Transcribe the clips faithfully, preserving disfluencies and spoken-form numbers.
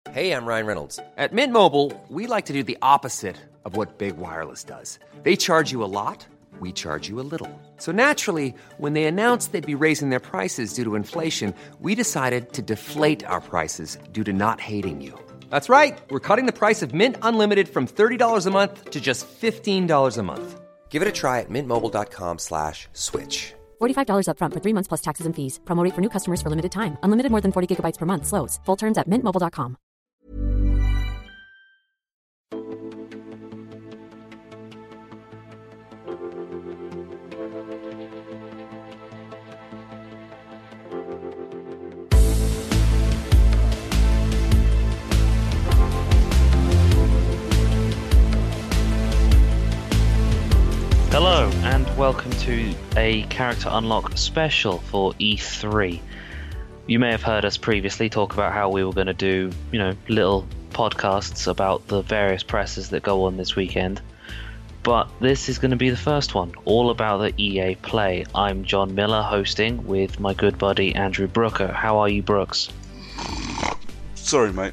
Hey, I'm Ryan Reynolds. At Mint Mobile, we like to do the opposite of what Big Wireless does. They charge you a lot, we charge you a little. So naturally, when they announced they'd be raising their prices due to inflation, we decided to deflate our prices due to not hating you. That's right. We're cutting the price of Mint Unlimited from thirty dollars a month to just fifteen dollars a month. Give it a try at mintmobile.com slash switch. forty-five dollars up front for three months plus taxes and fees. Promo rate for new customers for limited time. Unlimited more than forty gigabytes per month. Slows full terms at mint mobile dot com. Hello and welcome to a Character Unlock special for E three. You may have heard us previously talk about how we were going to do, you know, little podcasts about the various presses that go on this weekend. But this is going to be the first one, all about the E A Play. I'm John Miller hosting with my good buddy Andrew Brooker. How are you, Brooks? Sorry, mate.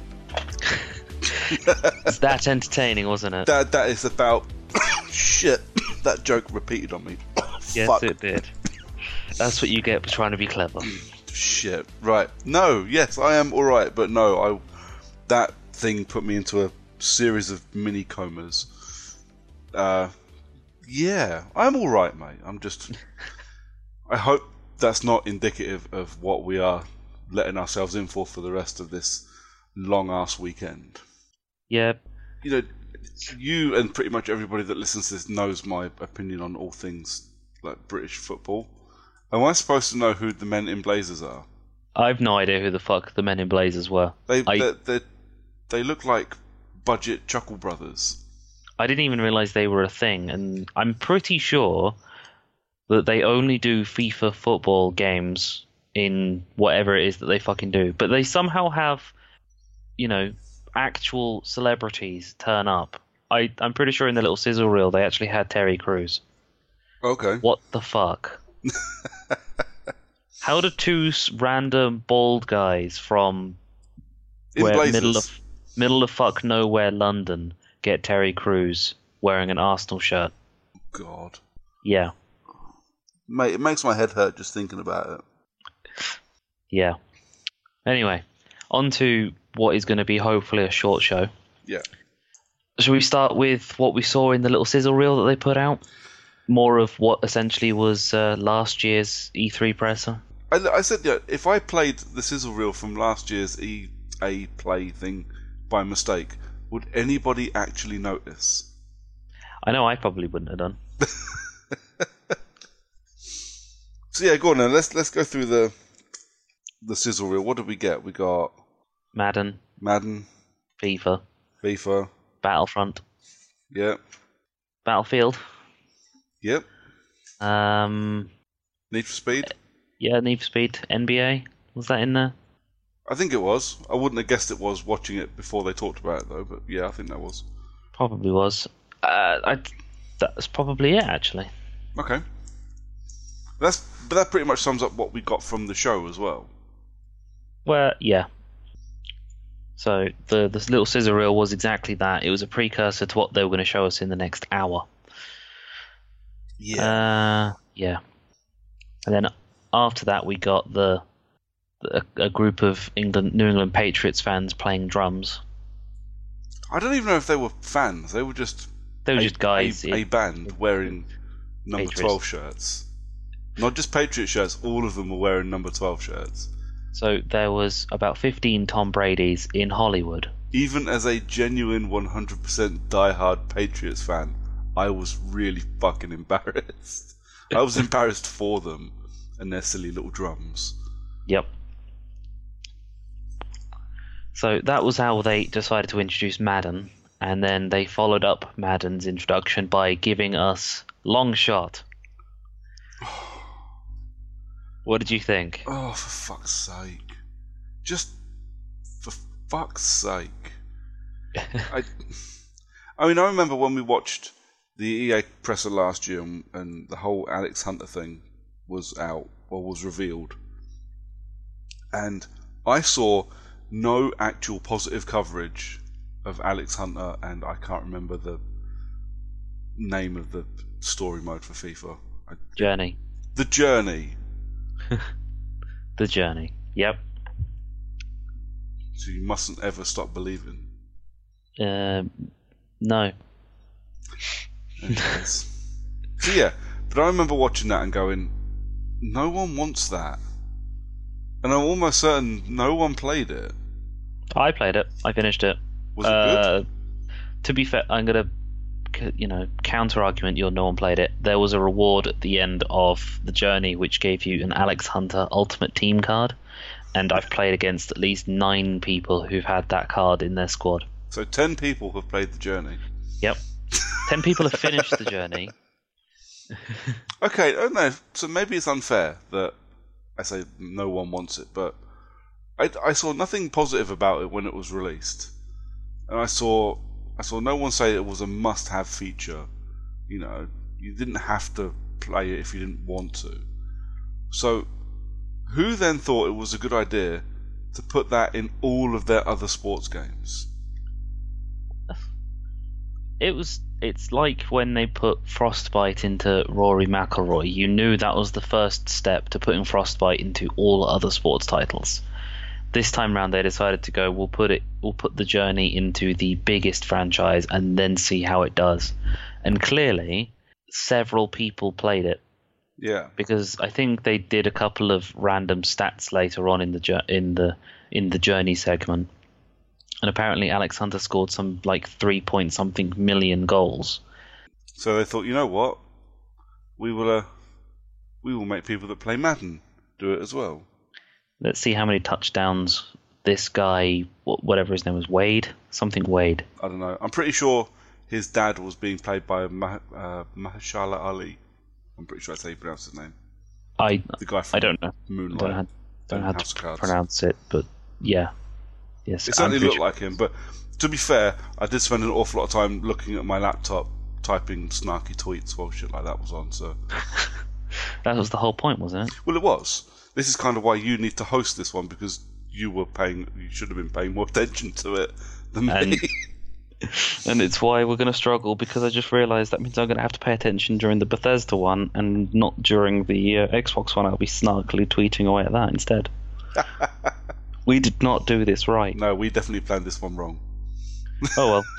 It's that entertaining, wasn't it? That That is about... Shit. That joke repeated on me. Yes, Fuck. it did. That's what you get for trying to be clever. Shit. Right. No, yes, I am alright, but no, I that thing put me into a series of mini comas. Uh, yeah, I'm alright, mate. I'm just... I hope that's not indicative of what we are letting ourselves in for for the rest of this long-ass weekend. Yeah. You know... You and pretty much everybody that listens to this knows my opinion on all things like British football. Am I supposed to know who the men in blazers are? I've no idea who the fuck the men in blazers were. They I, they, they they look like budget Chuckle Brothers. I didn't even realise they were a thing, and I'm pretty sure that they only do FIFA football games in whatever it is that they fucking do. But they somehow have, you know, actual celebrities turn up. I, I'm pretty sure in the little sizzle reel they actually had Terry Crews. Okay. What the fuck? How do two random bald guys from in where blazers. middle of middle of fuck nowhere London get Terry Crews wearing an Arsenal shirt? God. Yeah. Mate, it makes my head hurt just thinking about it. Yeah. Anyway, on to what is going to be hopefully a short show. Yeah. Shall we start with what we saw in the little sizzle reel that they put out? More of what essentially was uh, last year's E three presser? I, I said, yeah, if I played the sizzle reel from last year's E A Play thing by mistake, would anybody actually notice? I know I probably wouldn't have done. So yeah, go on then. Let's let's go through the the sizzle reel. What did we get? We got Madden, Madden, FIFA, FIFA, Battlefront, yep, Battlefield, yep, um, Need for Speed. yeah, Need for Speed, N B A. Was that in there? I think it was. I wouldn't have guessed it was watching it before they talked about it though. But yeah, I think that was. Probably was. Uh, I, that's probably it, actually. Okay. That's but that pretty much sums up what we got from the show as well. Well, yeah. So the the little scissor reel was exactly that. It was a precursor to what they were going to show us in the next hour. Yeah. Uh, yeah. And then after that, we got the, the a group of England New England Patriots fans playing drums. I don't even know if they were fans. They were just They were a, just guys. a, in- a band wearing number Patriots. twelve shirts. Not just Patriot shirts. All of them were wearing number twelve shirts. So there was about fifteen Tom Bradys in Hollywood. Even as a genuine one hundred percent diehard Patriots fan, I was really fucking embarrassed. I was embarrassed for them and their silly little drums. Yep. So that was how they decided to introduce Madden, and then they followed up Madden's introduction by giving us Long Shot. What did you think? Oh, for fuck's sake. Just for fuck's sake. I I mean, I remember when we watched the E A presser last year and, and the whole Alex Hunter thing was out, or was revealed. And I saw no actual positive coverage of Alex Hunter, and I can't remember the name of the story mode for FIFA. I, Journey. The Journey. The Journey. Yep. So you mustn't ever stop believing. Um, no. Anyways. So yeah, but I remember watching that and going, no one wants that. And I'm almost certain no one played it. I played it. I finished it. Was it uh, good? To be fair, I'm gonna, you know, counter argument. Your no one played it. There was a reward at the end of the journey which gave you an Alex Hunter Ultimate Team card, and I've played against at least nine people who've had that card in their squad. So ten people have played the journey. Yep. Ten people have finished the journey. Okay, I don't know. So maybe it's unfair that I say no one wants it, but I, I saw nothing positive about it when it was released, and I saw I saw no one say it was a must-have feature. You know, you didn't have to play it if you didn't want to. So, who then thought it was a good idea to put that in all of their other sports games? It was. It's like when they put Frostbite into Rory McIlroy. You knew that was the first step to putting Frostbite into all other sports titles. This time round, they decided to go. We'll put it. We'll put the journey into the biggest franchise and then see how it does. And clearly, several people played it. Yeah. Because I think they did a couple of random stats later on in the in the in the journey segment. And apparently Alex Hunter scored some like three point something million goals. So they thought, you know what, we will, uh, we will make people that play Madden do it as well. Let's see how many touchdowns this guy, whatever his name was, Wade, something Wade. I don't know. I'm pretty sure his dad was being played by Mah- uh, Mahershala Ali. I'm pretty sure that's how you pronounce his name. I the guy from I don't know. Moonlight. Don't know how, don't know how House of to Cards. pronounce it, but yeah. Yes, it certainly I'm looked pretty like him, but to be fair, I did spend an awful lot of time looking at my laptop, typing snarky tweets while shit like that was on. So that was the whole point, wasn't it? Well, it was. This is kind of why you need to host this one, because you were paying. You should have been paying more attention to it than and, me. And it's why we're going to struggle, because I just realised that means I'm going to have to pay attention during the Bethesda one and not during the uh, Xbox one. I'll be snarkily tweeting away at that instead. We did not do this right. No, we definitely planned this one wrong. Oh well.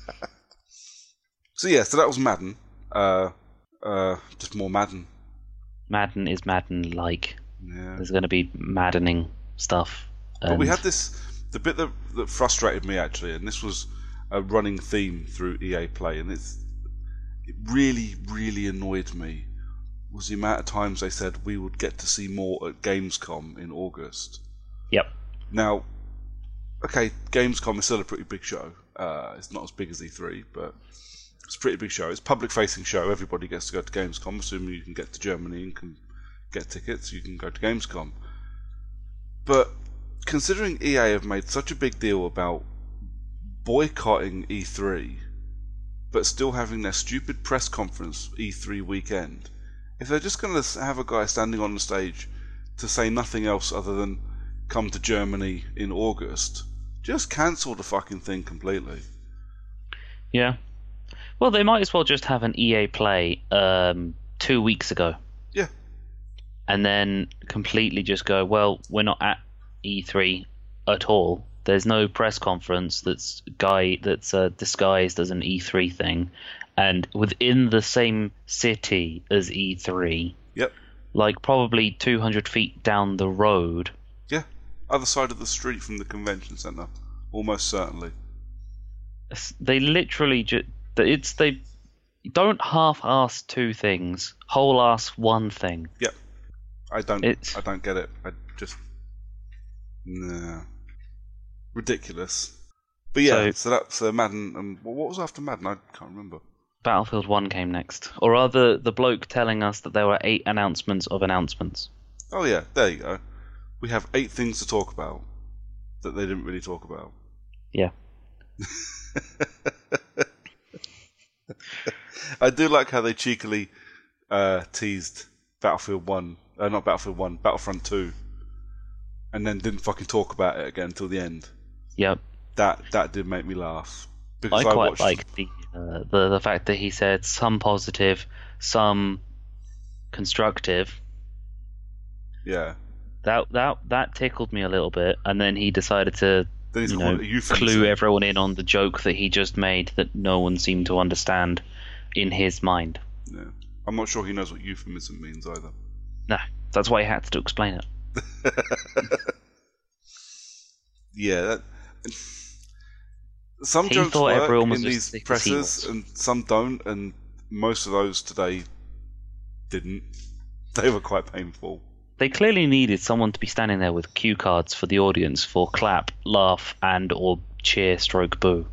So yeah, so that was Madden. Uh, uh, just more Madden. Madden is Madden-like. Yeah. There's going to be maddening stuff. But we had this, the bit that, that frustrated me actually, and this was a running theme through E A Play, and it's, it really, really annoyed me, was the amount of times they said we would get to see more at Gamescom in August. Yep. Now, okay, Gamescom is still a pretty big show. Uh, it's not as big as E three, but it's a pretty big show. It's a public-facing show. Everybody gets to go to Gamescom. Assuming you can get to Germany and can get tickets, you can go to Gamescom. But considering E A have made such a big deal about boycotting E three, but still having their stupid press conference E three weekend, if they're just going to have a guy standing on the stage to say nothing else other than come to Germany in August, just cancel the fucking thing completely. Yeah. Well, they might as well just have an E A Play um, two weeks ago. Yeah. And then completely just go, well, we're not at E three at all. There's no press conference that's guy that's uh, disguised as an E three thing, and within the same city as E three. Yep. Like probably two hundred feet down the road. Yeah. Other side of the street from the convention centre, almost certainly. They literally just it's they don't half-ass two things, whole-ass one thing. Yep. I don't. It's... I don't get it. I just nah. Ridiculous. But yeah, so, so that's uh, Madden. Um, what was after Madden? I can't remember. Battlefield one came next, or rather, the bloke telling us that there were eight announcements of announcements. Oh yeah, there you go. We have eight things to talk about that they didn't really talk about. Yeah. I do like how they cheekily uh, teased Battlefield one, uh, not Battlefield one, Battlefront two, and then didn't fucking talk about it again until the end. Yep. That that did make me laugh. Because I I quite watched... like the, uh, the the fact that he said some positive, some constructive. Yeah. That that that tickled me a little bit, and then he decided to Then he's you called know it a euphemism. clue everyone in on the joke that he just made that no one seemed to understand in his mind. Yeah. I'm not sure he knows what euphemism means either. No, that's why he had to explain it. Yeah. That... Some He jokes thought work everyone was in as these thick as he presses, was. and some don't, and most of those today didn't. They were quite painful. They clearly needed someone to be standing there with cue cards for the audience for clap, laugh, and or cheer, stroke, boo.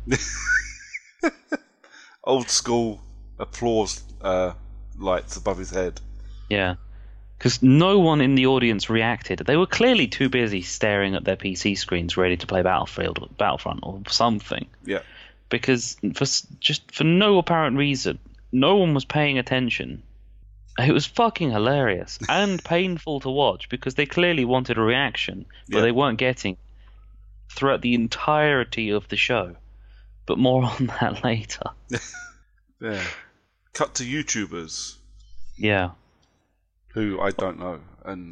Old school applause uh, lights above his head. Yeah. Because no one in the audience reacted. They were clearly too busy staring at their P C screens ready to play Battlefield or Battlefront or something. Yeah. Because for s- just for no apparent reason, no one was paying attention. It was fucking hilarious and painful to watch because they clearly wanted a reaction, but Yeah. they weren't getting throughout the entirety of the show. But more on that later. Yeah. Cut to YouTubers Yeah. who I don't know, and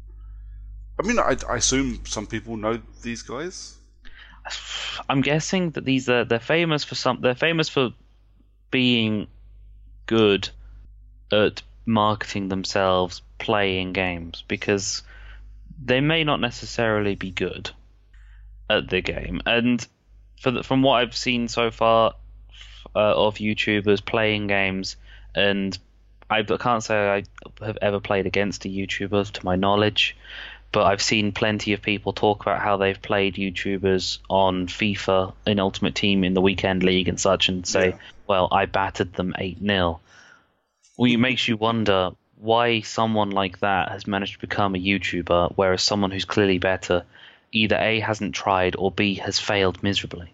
I mean, I, I assume some people know these guys. I'm guessing that these are they're famous for some. They're famous for being good at marketing themselves, playing games, because they may not necessarily be good at the game. And for the, from what I've seen so far uh, of YouTubers playing games, and I can't say I have ever played against a YouTuber to my knowledge, but I've seen plenty of people talk about how they've played YouTubers on FIFA in Ultimate Team in the weekend league and such, and say, Yeah. well, I battered them eight nil. Well, it makes you wonder why someone like that has managed to become a YouTuber, whereas someone who's clearly better either A, hasn't tried, or B, has failed miserably.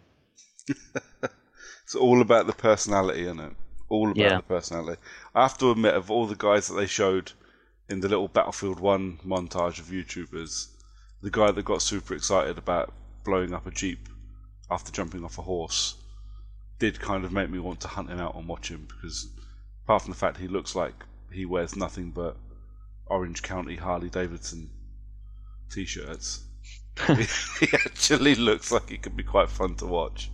It's all about the personality, isn't it? All about Yeah. the personality. I have to admit, of all the guys that they showed in the little Battlefield one montage of YouTubers, the guy that got super excited about blowing up a Jeep after jumping off a horse did kind of make me want to hunt him out and watch him, because apart from the fact he looks like he wears nothing but Orange County Harley Davidson t-shirts, he, he actually looks like he could be quite fun to watch.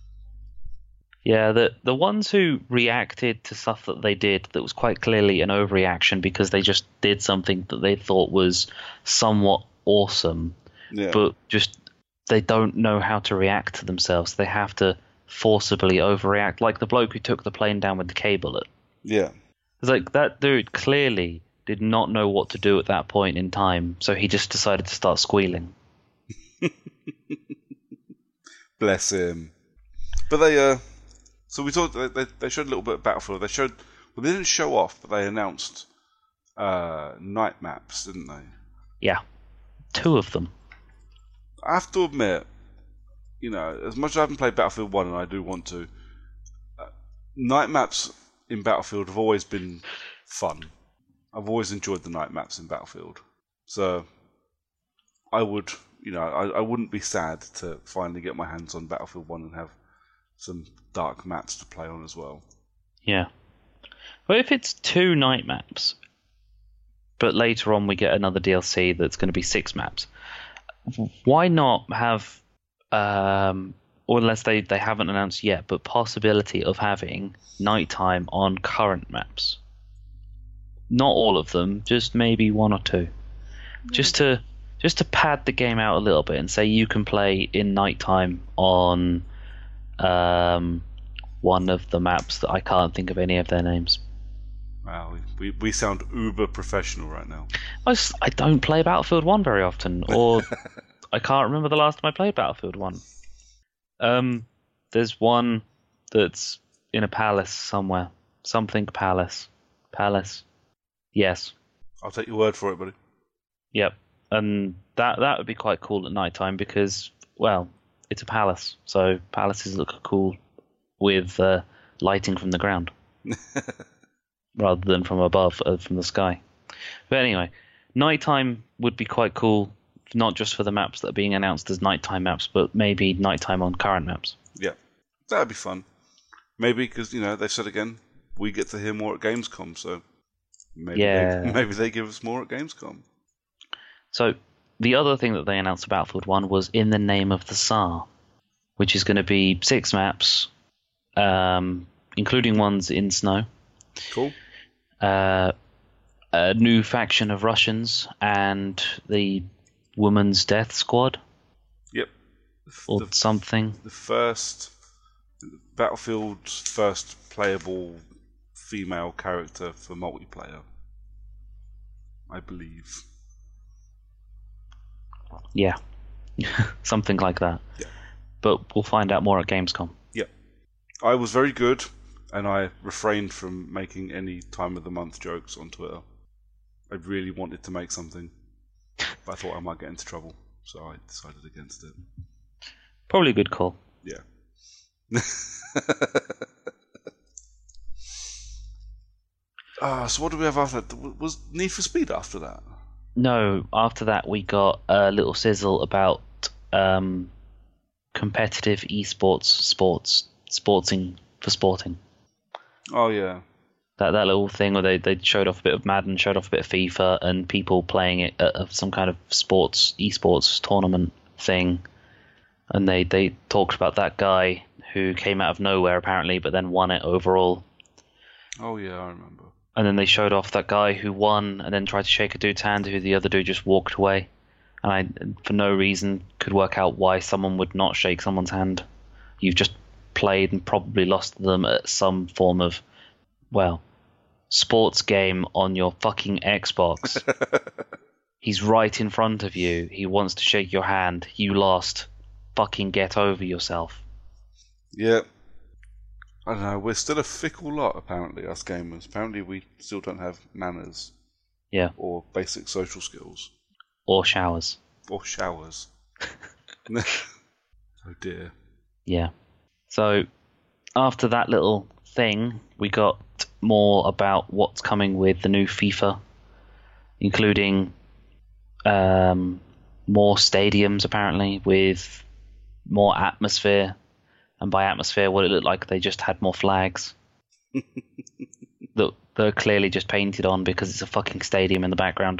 Yeah, the the ones who reacted to stuff that they did that was quite clearly an overreaction because they just did something that they thought was somewhat awesome, Yeah. but just they don't know how to react to themselves. They have to forcibly overreact, like the bloke who took the plane down with the K bullet. Yeah. It's like that dude clearly did not know what to do at that point in time, so he just decided to start squealing. Bless him. But they, uh, so we talked. They, they showed a little bit of Battlefield. They showed. Well, they didn't show off, but they announced uh, night maps, didn't they? Yeah, two of them. I have to admit, you know, as much as I haven't played Battlefield one, and I do want to, uh, night maps in Battlefield have always been fun. I've always enjoyed the night maps in Battlefield. So I would, you know, I, I wouldn't be sad to finally get my hands on Battlefield one and have some dark maps to play on as well. Yeah. But if it's two night maps, but later on we get another D L C that's going to be six maps, why not have, um, or unless they, they haven't announced yet, but possibility of having nighttime on current maps? Not all of them, just maybe one or two. Just to just to pad the game out a little bit and say you can play in nighttime on um, one of the maps that I can't think of any of their names. Wow, we, we sound uber professional right now. I, s- I don't play Battlefield one very often, or I can't remember the last time I played Battlefield one. Um, there's one that's in a palace somewhere. Something palace. Palace. Yes. I'll take your word for it, buddy. Yep. And that that would be quite cool at night time because, well, it's a palace. So palaces look cool with uh, lighting from the ground rather than from above, uh, from the sky. But anyway, nighttime would be quite cool not just for the maps that are being announced as nighttime maps, but maybe nighttime on current maps. Yeah, that'd be fun. Maybe because, you know, they've said again, we get to hear more at Gamescom, so maybe, Yeah. they, maybe they give us more at Gamescom. So the other thing that they announced about Battlefield one was In the Name of the Tsar, which is going to be six maps, um, including ones in snow. Cool. Uh, a new faction of Russians and the Woman's Death Squad. Yep. Or the, something. The first Battlefield's first playable female character for multiplayer, I believe. Yeah. Something like that. Yeah. But we'll find out more at Gamescom. Yeah. I was very good, and I refrained from making any time of the month jokes on Twitter. I really wanted to make something, but I thought I might get into trouble, so I decided against it. Probably a good call. Yeah. Ah, so what do we have after that? Was Need for Speed after that? No, after that we got a little sizzle about um, competitive esports, sports, sporting for sporting. Oh yeah. That that little thing where they, they showed off a bit of Madden, showed off a bit of FIFA, and people playing it at at some kind of sports esports tournament thing. And they, they talked about that guy who came out of nowhere apparently, but then won it overall. Oh yeah, I remember. And then they showed off that guy who won, and then tried to shake a dude's hand, who the other dude just walked away. And I, for no reason, could work out why someone would not shake someone's hand. You've just played and probably lost to them at some form of, well, sports game on your fucking Xbox. He's right in front of you. He wants to shake your hand. You lost. Fucking get over yourself. Yeah. I don't know, we're still a fickle lot, apparently, us gamers. Apparently we still don't have manners. Yeah. Or basic social skills. Or showers. Or showers. Oh dear. Yeah. So, after that little thing, we got more about what's coming with the new FIFA, including um, more stadiums, apparently, with more atmosphere. And by atmosphere, what it looked like, they just had more flags that they're clearly just painted on because it's a fucking stadium in the background.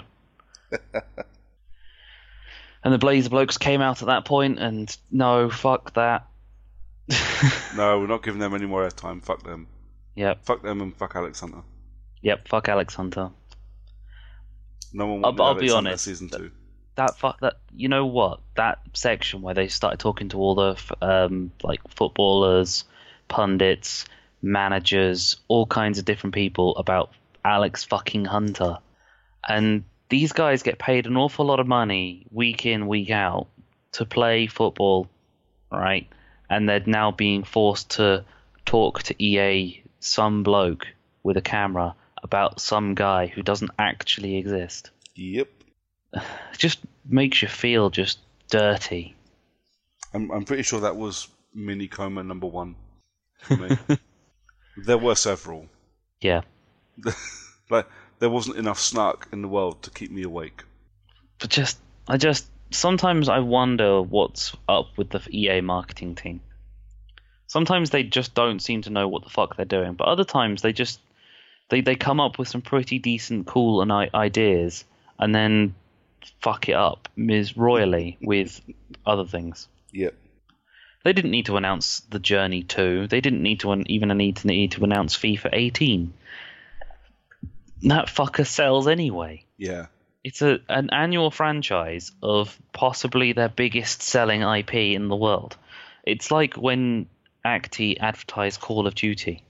And the Blazer blokes came out at that point, and no, fuck that. No, we're not giving them any more airtime. Fuck them. Yep. Fuck them and fuck Alex Hunter. Yep. Fuck Alex Hunter. No one I'll, wanted I'll Alex be Hunter honest. season two. That fuck that. You know what? That section where they started talking to all the um like footballers, pundits, managers, all kinds of different people about Alex fucking Hunter, and these guys get paid an awful lot of money week in, week out to play football, right? And they're now being forced to talk to E A, some bloke with a camera, about some guy who doesn't actually exist. Yep. It just makes you feel just dirty. I'm I'm pretty sure that was mini coma number one for me. There were several. Yeah. Like, there wasn't enough snark in the world to keep me awake. But just, I just, sometimes I wonder what's up with the E A marketing team. Sometimes they just don't seem to know what the fuck they're doing, but other times they just, they, they come up with some pretty decent, cool and I- ideas, and then fuck it up mis- royally with other things. Yep. They didn't need to announce The Journey two. They didn't need to an- even need to need to announce FIFA eighteen. That fucker sells anyway. Yeah. It's a an annual franchise of possibly their biggest selling I P in the world. It's like when Acti advertised Call of Duty.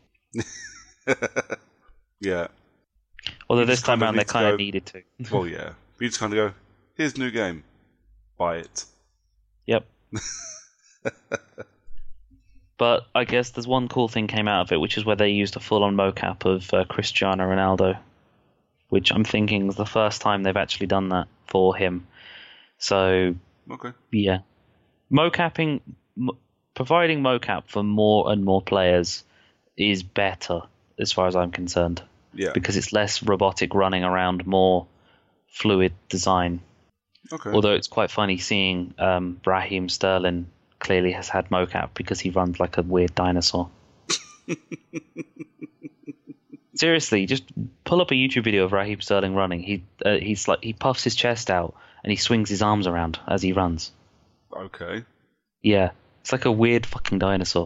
Yeah. Although You this just time kinda around they need to kind of go- needed to. Well, yeah. You just kind of go, here's a new game. Buy it. Yep. But I guess there's one cool thing came out of it, which is where they used a full-on mocap of uh, Cristiano Ronaldo, which I'm thinking is the first time they've actually done that for him. So, Okay. yeah. Mocapping, m- providing mocap for more and more players is better, as far as I'm concerned. Yeah. Because it's less robotic running around, more fluid design. Okay. Although it's quite funny seeing um, Raheem Sterling clearly has had mocap because he runs like a weird dinosaur. Seriously, just pull up a YouTube video of Raheem Sterling running. He uh, he's like he puffs his chest out and he swings his arms around as he runs. Okay. Yeah, it's like a weird fucking dinosaur.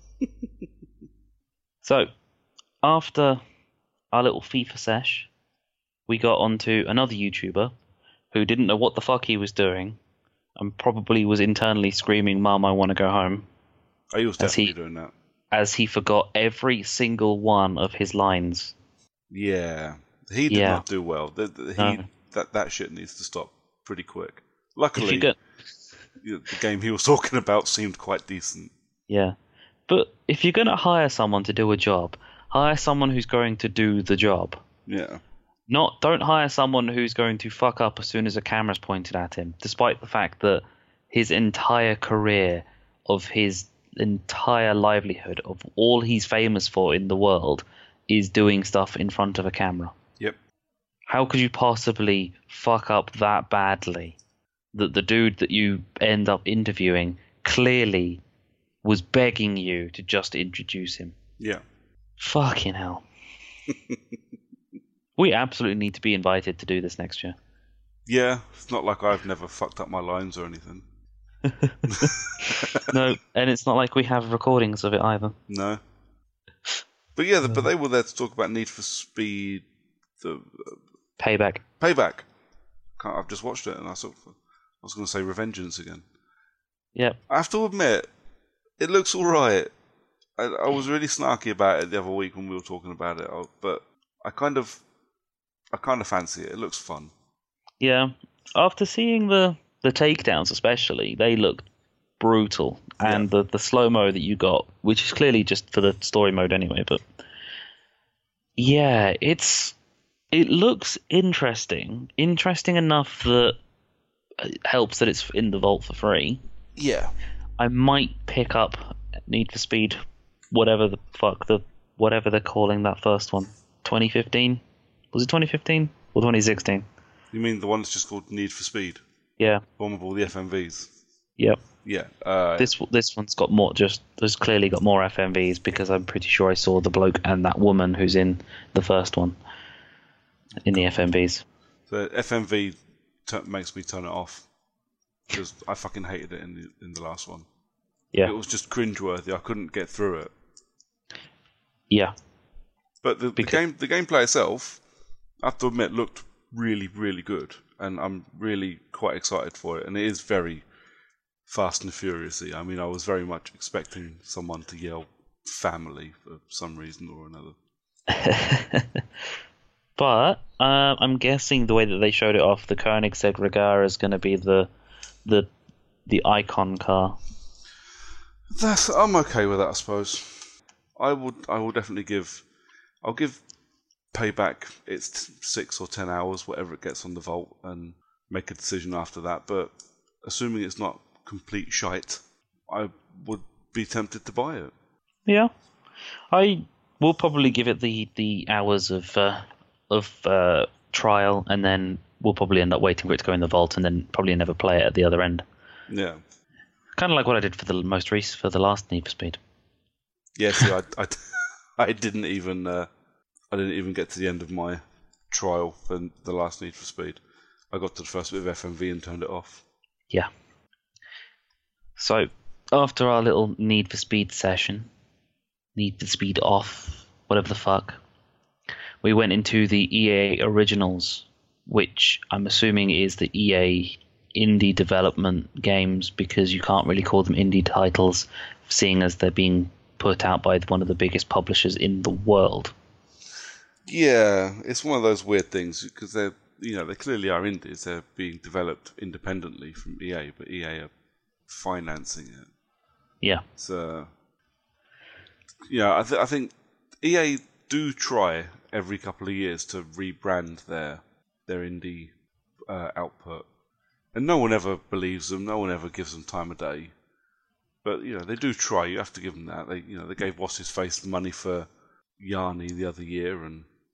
So, after our little FIFA sesh, we got onto another YouTuber who didn't know what the fuck he was doing and probably was internally screaming, "Mum, I want to go home." I was As definitely he- doing that. As he forgot every single one of his lines. Yeah. He did Yeah. not do well. The, the, he, No. that, that shit needs to stop pretty quick. If Luckily, you get, you know, the game he was talking about seemed quite decent. yeah, but if you're gonna hire someone to do a job, hire someone who's going to do the job. Yeah. Not don't hire someone who's going to fuck up as soon as a camera's pointed at him, despite the fact that his entire career of his entire livelihood of all he's famous for in the world is doing stuff in front of a camera. Yep. How could you possibly fuck up that badly that the dude that you end up interviewing clearly was begging you to just introduce him? Yeah. Fucking hell. We absolutely need to be invited to do this next year. Yeah. It's not like I've never fucked up my lines or anything. No, and it's not like we have recordings of it either. No. But yeah, the, but they were there to talk about Need for Speed, the uh, Payback. Payback. Can't, I've just watched it and I sort of, I was going to say Revengeance again. Yep. I have to admit, it looks all right. I, I was really snarky about it the other week when we were talking about it, I- but I kind of, I kind of fancy it. It looks fun. Yeah. After seeing the, the takedowns especially, they looked brutal. And the, the slow-mo that you got, which is clearly just for the story mode anyway, but yeah, it's it looks interesting. Interesting enough that it helps that it's in the vault for free. Yeah. I might pick up Need for Speed, whatever the fuck the whatever they're calling that first one. twenty fifteen? Was it twenty fifteen or twenty sixteen? You mean the one that's just called Need for Speed? Yeah. One with all the F M Vs? Yep. Yeah. Uh, This this one's got more. Just there's clearly got more F M Vs because I'm pretty sure I saw the bloke and that woman who's in the first one in the F M Vs. the F M V t- makes me turn it off because I fucking hated it in the in the last one. Yeah. It was just cringeworthy. I couldn't get through it. Yeah. But the, the Because- game, the gameplay itself, I have to admit, looked really, really good, and I'm really quite excited for it. And it is very Fast and Furiousy. I mean, I was very much expecting someone to yell "family" for some reason or another. But uh, I'm guessing the way that they showed it off, the Koenigsegg Regera is going to be the the the icon car. That's I'm okay with that, I suppose. I would, I will definitely give, I'll give Payback its t- six or ten hours, whatever it gets on the vault, and make a decision after that. But assuming it's not complete shite, I would be tempted to buy it. Yeah, I will probably give it the the hours of uh, of uh, trial, and then we'll probably end up waiting for it to go in the vault, and then probably never play it at the other end. Yeah. Kind of like what I did for the most recent for the last Need for Speed. Yeah. See, I, I, I didn't even, uh, I didn't even get to the end of my trial for the last Need for Speed. I got to the first bit of F M V and turned it off. Yeah. So after our little Need for Speed session, Need for Speed off, whatever the fuck, we went into the E A Originals, which I'm assuming is the E A indie development games, because you can't really call them indie titles, seeing as they're being put out by one of the biggest publishers in the world. Yeah, it's one of those weird things because they're, you know, they clearly are indies. They're being developed independently from E A, but E A are financing it. Yeah. So, yeah, I, th- I think E A do try every couple of years to rebrand their their indie uh, output, and no one ever believes them. No one ever gives them time of day. But you know, they do try. You have to give them that. They, you know, they gave What's His Face money for Yarny the other year, and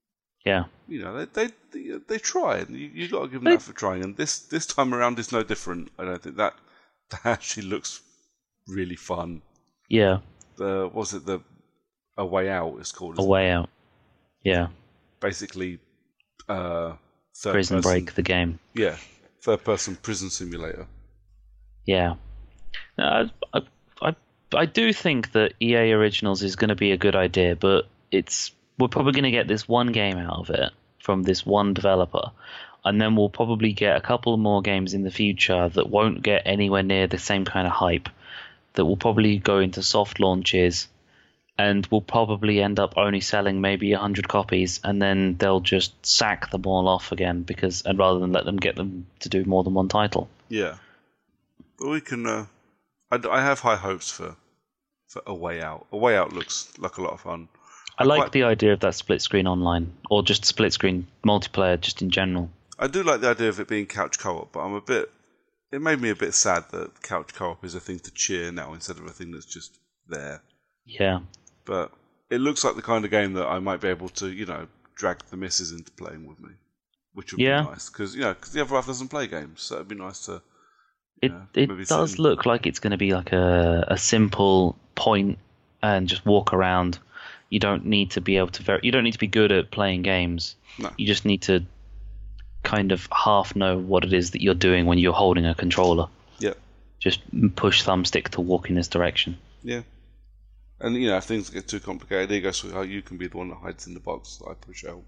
Yeah. You know, they they they try. You you got to give them that for trying. And this this time around is no different. I don't think that that actually looks really fun. Yeah. The was it the A Way Out? It's called A Way Out. Yeah. Basically, uh, third Prison person, Break, the game. Yeah, third person prison simulator. Yeah. I, I I I do think that E A Originals is going to be a good idea, but it's we're probably going to get this one game out of it from this one developer, and then we'll probably get a couple more games in the future that won't get anywhere near the same kind of hype, that will probably go into soft launches, and will probably end up only selling maybe one hundred copies, and then they'll just sack them all off again, because and rather than let them get them to do more than one title. Yeah. But we can... Uh, I, I have high hopes for, for A Way Out. A Way Out looks like a lot of fun. I, I like quite, the idea of that split screen online, or just split screen multiplayer, just in general. I do like the idea of it being couch co-op, but I'm a bit... It made me a bit sad that couch co-op is a thing to cheer now instead of a thing that's just there. Yeah. But it looks like the kind of game that I might be able to, you know, drag the missus into playing with me, which would yeah. be nice. Because, you know, cause the other half doesn't play games, so it'd be nice to... It know, it does in... look like it's going to be like a, a simple point and just walk around. You don't need to be able to ver- you don't need to be good at playing games. No. You just need to kind of half know what it is that you're doing when you're holding a controller. Yeah. Just push thumbstick to walk in this direction. Yeah. And, you know, if things get too complicated, there you go, so how you can be the one that hides in the box that I push out.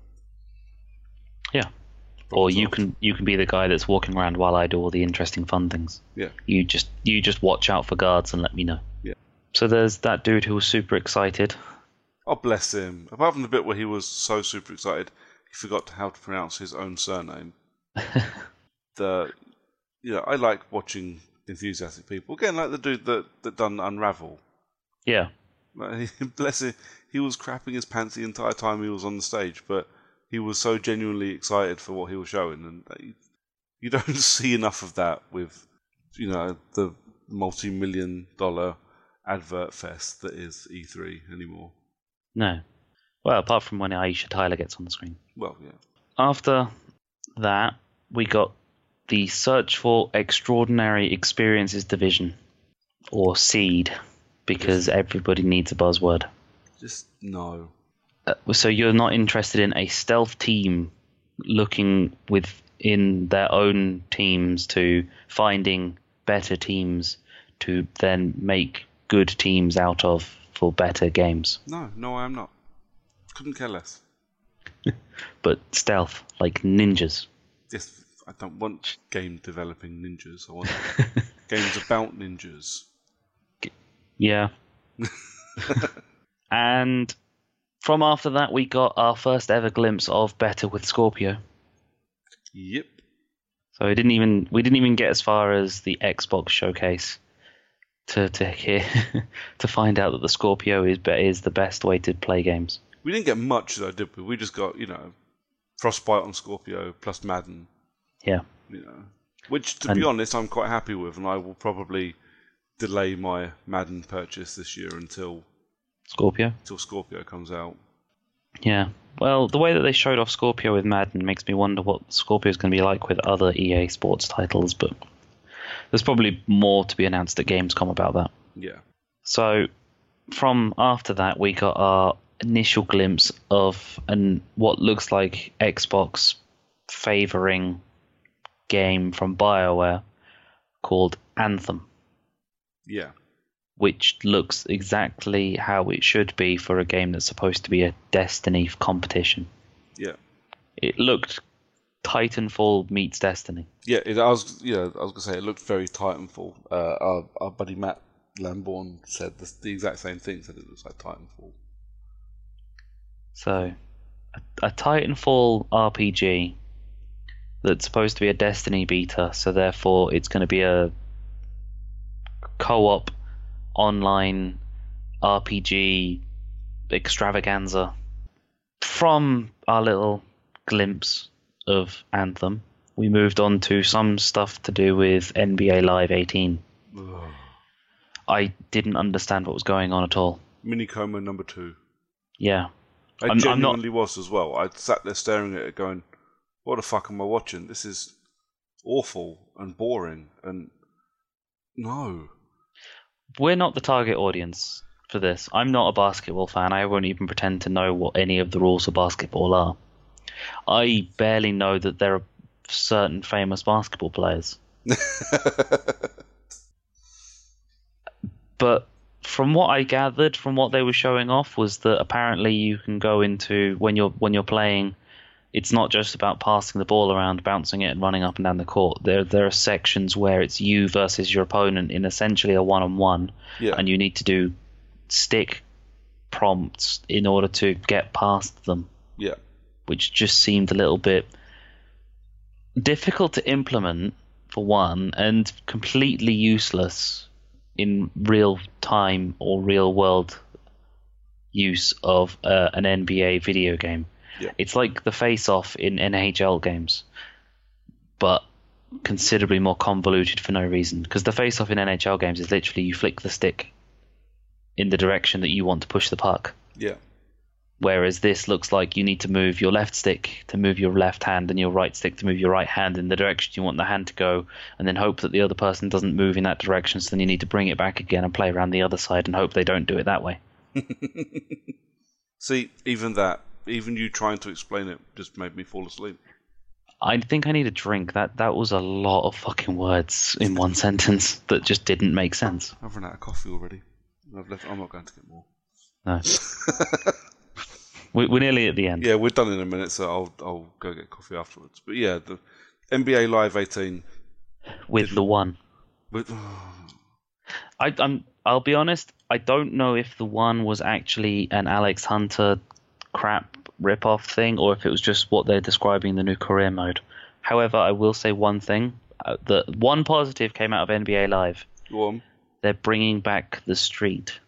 Yeah. Or you can you can be the guy that's walking around while I do all the interesting fun things. Yeah. You just you just watch out for guards and let me know. Yeah. So there's that dude who was super excited. Oh, bless him. Apart from the bit where he was so super excited, he forgot how to pronounce his own surname. the, you know, I like watching enthusiastic people. Again, like the dude that, that done Unravel. Yeah. Like, bless him. He was crapping his pants the entire time he was on the stage, but he was so genuinely excited for what he was showing. And you, you don't see enough of that with, you know, the multi-million dollar advert fest that is E three anymore. No. Well, apart from when Aisha Tyler gets on the screen. Well, yeah. After that, we got the Search for Extraordinary Experiences Division, or SEED, because Just, everybody needs a buzzword. Just no. Uh, so you're not interested in a stealth team looking within their own teams to finding better teams to then make good teams out of for better games? No, no, I am not. Couldn't care less. But stealth, like ninjas. Yes, I don't want game developing ninjas. I want games about ninjas. Yeah. And from after that, we got our first ever glimpse of Better with Scorpio. Yep. So we didn't even we didn't even get as far as the Xbox showcase to to hear to find out that the Scorpio is is the best way to play games. We didn't get much though, did we? We just got, you know, Frostbite on Scorpio plus Madden. Yeah. You know, which to and, be honest, I'm quite happy with, and I will probably delay my Madden purchase this year until Scorpio. Until Scorpio comes out. Yeah. Well, the way that they showed off Scorpio with Madden makes me wonder what Scorpio is going to be like with other E A Sports titles, but there's probably more to be announced at Gamescom about that. Yeah. So from after that, we got our initial glimpse of an what looks like Xbox favoring game from BioWare called Anthem. Yeah. Which looks exactly how it should be for a game that's supposed to be a Destiny competition. Yeah. It looked Titanfall meets Destiny. Yeah, it, I was yeah, I was gonna say it looked very Titanfall. Uh, our, our buddy Matt Lambourne said the, the exact same thing. Said it looks like Titanfall. So, a, a Titanfall R P G that's supposed to be a Destiny beta, so therefore it's going to be a co-op online R P G extravaganza. From our little glimpse of Anthem, we moved on to some stuff to do with N B A Live eighteen. Ugh. I didn't understand what was going on at all. Minicoma number two. Yeah. I I'm, I'm genuinely not. was as well. I sat there staring at it, going, "What the fuck am I watching? This is awful and boring." And no, We're not the target audience for this. I'm not a basketball fan. I won't even pretend to know what any of the rules of basketball are. I barely know that there are certain famous basketball players. But from what I gathered, from what they were showing off, was that apparently you can go into when you're when you're playing. It's not just about passing the ball around, bouncing it, and running up and down the court. There, there are sections where it's you versus your opponent in essentially a one-on-one, yeah, and you need to do stick prompts in order to get past them. Yeah, which just seemed a little bit difficult to implement for one, and completely useless in real time or real world use of uh, an N B A video game. Yeah. It's like the face-off in N H L games, but considerably more convoluted for no reason. Because the face-off in N H L games is literally you flick the stick in the direction that you want to push the puck. Yeah. Whereas this looks like you need to move your left stick to move your left hand and your right stick to move your right hand in the direction you want the hand to go, and then hope that the other person doesn't move in that direction, so then you need to bring it back again and play around the other side and hope they don't do it that way. See, even that, even you trying to explain it just made me fall asleep. I think I need a drink. That that was a lot of fucking words in one sentence that just didn't make sense. I've run out of coffee already. I've left. I'm not going to get more. No. We're nearly at the end. Yeah, we're done in a minute, so I'll I'll go get coffee afterwards. But yeah, the N B A Live eighteen with the one. With, I, I'm. I'll be honest. I don't know if the one was actually an Alex Hunter crap rip-off thing, or if it was just what they're describing in the new career mode. However, I will say one thing: uh, the one positive came out of N B A Live. Go on. They're bringing back the street.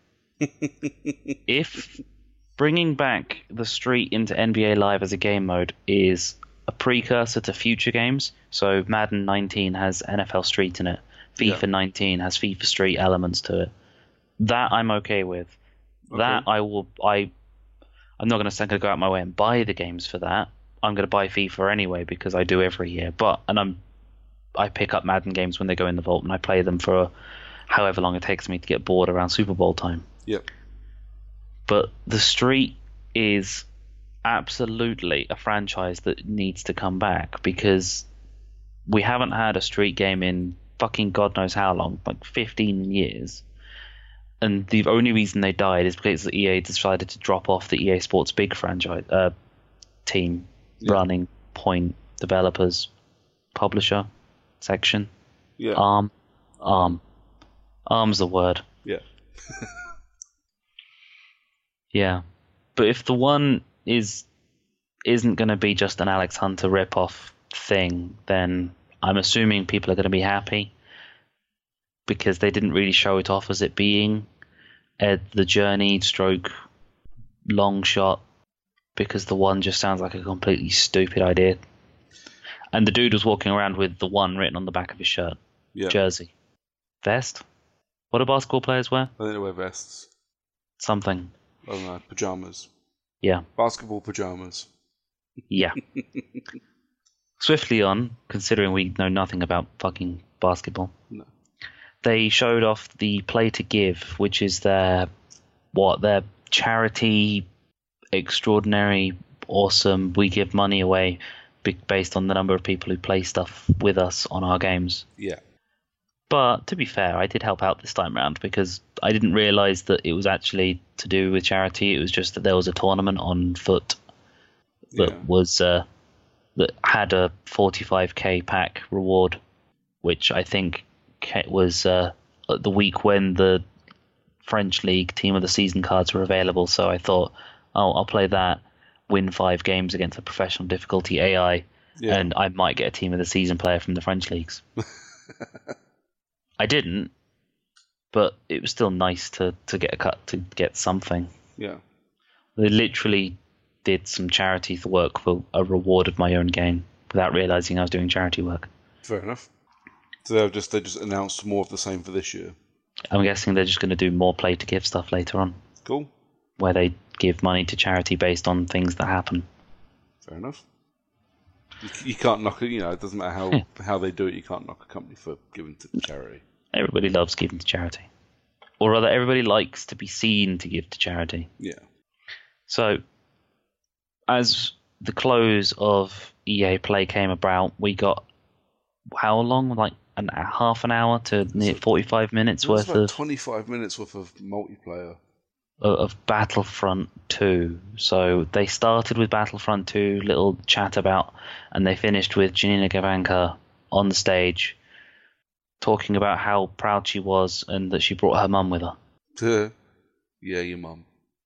If bringing back the street into N B A Live as a game mode is a precursor to future games, so Madden nineteen has N F L Street in it, FIFA Yeah. nineteen has FIFA Street elements to it, that I'm okay with. Okay. That I will. I. I'm not going to go out my way and buy the games for that. I'm going to buy FIFA anyway because I do every year. But and I'm. I pick up Madden games when they go in the vault and I play them for however long it takes me to get bored around Super Bowl time. Yep. But the street is absolutely a franchise that needs to come back, because we haven't had a street game in fucking God knows how long, like fifteen years. And the only reason they died is because E A decided to drop off the E A Sports big franchise uh, team Yeah. running Point developers publisher section. Yeah. Arm, arm, arm's the word. Yeah. Yeah, but if the one is isn't going to be just an Alex Hunter rip-off thing, then I'm assuming people are going to be happy, because they didn't really show it off as it being uh, the journey stroke long shot, because the one just sounds like a completely stupid idea. And the dude was walking around with the one written on the back of his shirt. Yeah. Jersey. Vest? What do basketball players wear? I think they wear vests. Something. I don't know. Pajamas. Yeah. Basketball pajamas. Yeah. Swiftly on, considering we know nothing about fucking basketball. No. They showed off the Play to Give, which is their what their charity, extraordinary, awesome. We give money away be- based on the number of people who play stuff with us on our games. Yeah. But to be fair, I did help out this time round because I didn't realise that it was actually to do with charity. It was just that there was a tournament on foot that Yeah. was uh, that had a forty-five k pack reward, which I think ca- was uh, the week when the French League Team of the Season cards were available. So I thought, oh, I'll play that, win five games against a professional difficulty A I, Yeah. and I might get a Team of the Season player from the French leagues. I didn't, but it was still nice to, to get a cut, to get something. Yeah. They literally did some charity work for a reward of my own game without realizing I was doing charity work. Fair enough. So they've just they just announced more of the same for this year. I'm guessing they're just going to do more Play to Give stuff later on. Cool. where they give money to charity based on things that happen. Fair enough. You, you can't knock it. You know, it doesn't matter how Yeah. how they do it. You can't knock a company for giving to charity. Everybody loves giving to charity, or rather, everybody likes to be seen to give to charity. Yeah. So, as the close of E A Play came about, we got how long? Like an a half an hour to near forty-five minutes It was worth about of twenty-five minutes worth of multiplayer. of of Battlefront two. So they started with Battlefront two, little chat about, and they finished with Janina Gavankar on the stage talking about how proud she was and that she brought her mum with her. Yeah, your mum.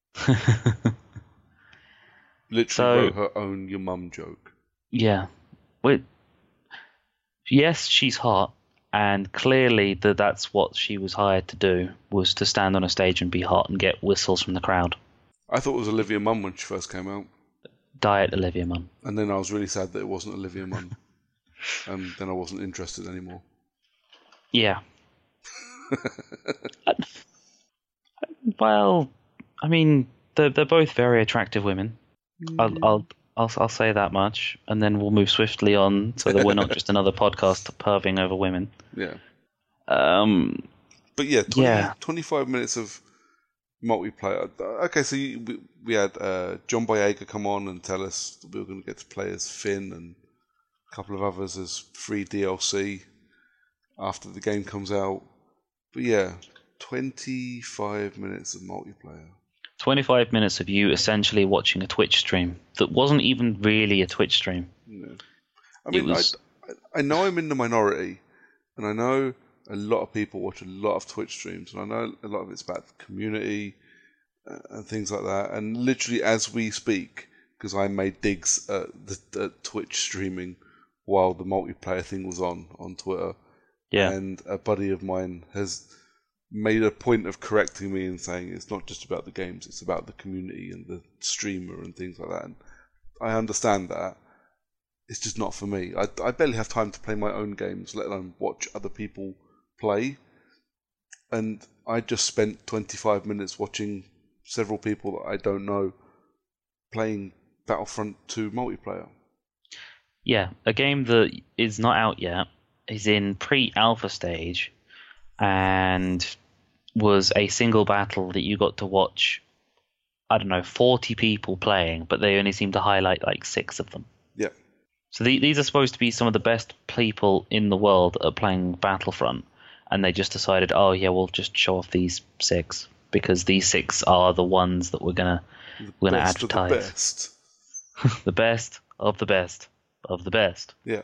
Literally So- wrote her own your mum joke. Yeah. Well, yes, she's hot, and clearly that that's what she was hired to do, was to stand on a stage and be hot and get whistles from the crowd. I thought it was Olivia Munn when she first came out. Diet Olivia Munn. And then I was really sad that it wasn't Olivia Munn. And then I wasn't interested anymore. Yeah. Well, I mean, they're, they're both very attractive women. I'll, I'll, I'll, I'll say that much, and then we'll move swiftly on so that we're not just another podcast perving over women. Yeah. Um, But yeah, twenty, Yeah. twenty-five minutes of multiplayer. Okay, so you, we, we had uh, John Boyega come on and tell us that we were going to get to play as Finn and a couple of others as free D L C after the game comes out. But yeah, twenty-five minutes of multiplayer. twenty-five minutes of you essentially watching a Twitch stream that wasn't even really a Twitch stream. Yeah. I mean, was- I, I know I'm in the minority, and I know a lot of people watch a lot of Twitch streams, and I know a lot of it's about the community uh, and things like that. And literally, as we speak, because I made digs at the at Twitch streaming while the multiplayer thing was on on Twitter, Yeah. and a buddy of mine has made a point of correcting me and saying it's not just about the games, it's about the community and the streamer and things like that. And I understand that. It's just not for me. I, I barely have time to play my own games, let alone watch other people play. And I just spent twenty-five minutes watching several people that I don't know playing Battlefront two multiplayer. Yeah, a game that is not out yet, is in pre-alpha stage, and was a single battle that you got to watch, I don't know, forty people playing, but they only seem to highlight like six of them. Yeah. So the, these are supposed to be some of the best people in the world at playing Battlefront, and they just decided, oh yeah, we'll just show off these six, because these six are the ones that we're gonna we're gonna Best of the advertise. best. The best of the best of the best. Yeah.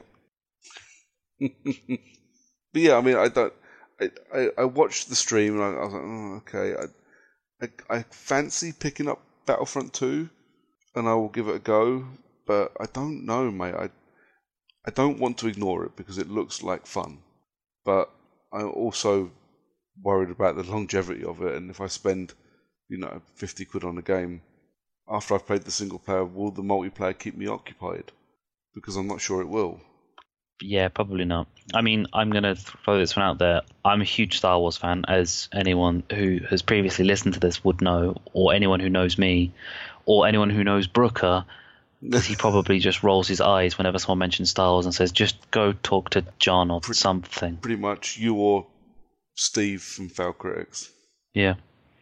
But yeah, I mean, I don't. I, I, I watched the stream and I, I was like, oh, okay. I, I I fancy picking up Battlefront two, and I will give it a go. But I don't know, mate. I I don't want to ignore it because it looks like fun. But I'm also worried about the longevity of it, and if I spend, you know, fifty quid on a game after I've played the single player, will the multiplayer keep me occupied? Because I'm not sure it will. Yeah, probably not. I mean, I'm going to throw this one out there. I'm a huge Star Wars fan, as anyone who has previously listened to this would know, or anyone who knows me, or anyone who knows Brooker, because he probably just rolls his eyes whenever someone mentions Star Wars and says, just go talk to John or Pretty- something. Pretty much you or Steve from Foul Critics. Yeah.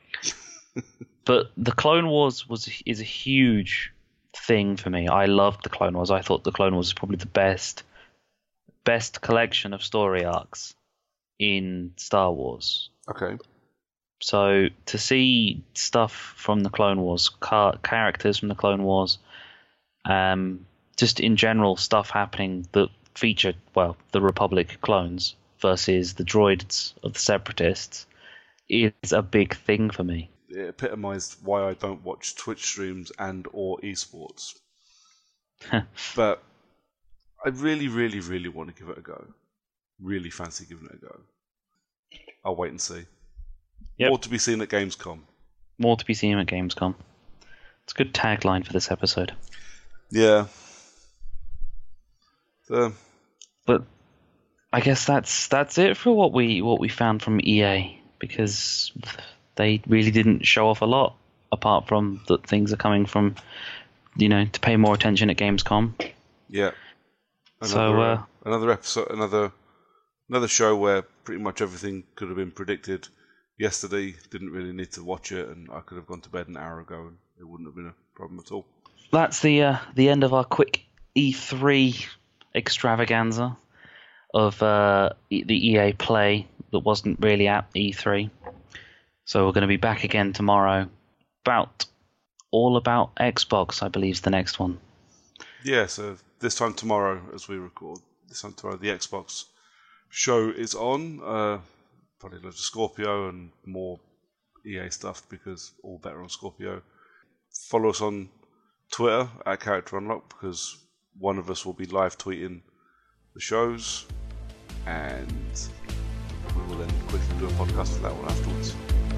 But the Clone Wars was is a huge thing for me. I loved the Clone Wars. I thought the Clone Wars was probably the best best collection of story arcs in Star Wars. Okay. So to see stuff from the Clone Wars, car- characters from the Clone Wars, um, just in general stuff happening that featured, well, the Republic clones versus the droids of the Separatists is a big thing for me. It epitomised why I don't watch Twitch streams and or esports. But I really, really, really want to give it a go. Really fancy giving it a go. I'll wait and see. Yep. More to be seen at Gamescom. More to be seen at Gamescom. It's a good tagline for this episode. Yeah. So, But I guess that's that's it for what we what we found from E A, because they really didn't show off a lot apart from that things are coming from, you know, to pay more attention at Gamescom. Yeah. Another, so uh, uh, another episode, another another show where pretty much everything could have been predicted yesterday. Didn't really need to watch it, and I could have gone to bed an hour ago, and it wouldn't have been a problem at all. That's the uh, the end of our quick E three extravaganza of uh, the E A Play that wasn't really at E three. So we're going to be back again tomorrow. About all about Xbox, I believe, is the next one. Yeah, so this time tomorrow, as we record, this time tomorrow, the Xbox show is on. Uh, probably loads of Scorpio and more E A stuff because all better on Scorpio. Follow us on Twitter at Character Unlock because one of us will be live tweeting the shows, and we will then quickly do a podcast for that one afterwards.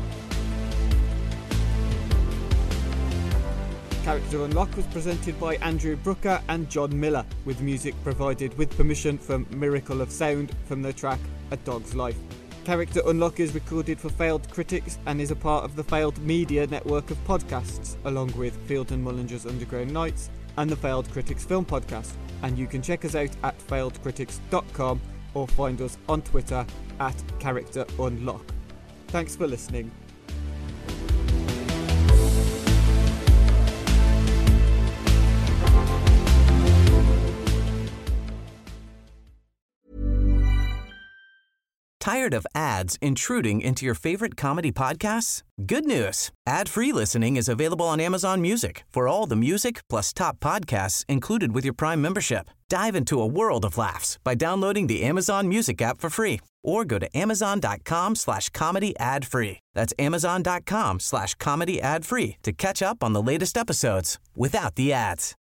Character Unlock was presented by Andrew Brooker and John Miller, with music provided with permission from Miracle of Sound from the track A Dog's Life. Character Unlock is recorded for Failed Critics and is a part of the Failed Media network of podcasts, along with Field and Mullinger's Underground Nights and the Failed Critics Film Podcast. And you can check us out at failed critics dot com or find us on Twitter at Character Unlock. Thanks for listening. Tired of ads intruding into your favorite comedy podcasts? Good news. Ad-free listening is available on Amazon Music for all the music plus top podcasts included with your Prime membership. Dive into a world of laughs by downloading the Amazon Music app for free or go to amazon.com slash comedy ad free. That's amazon.com slash comedy ad free to catch up on the latest episodes without the ads.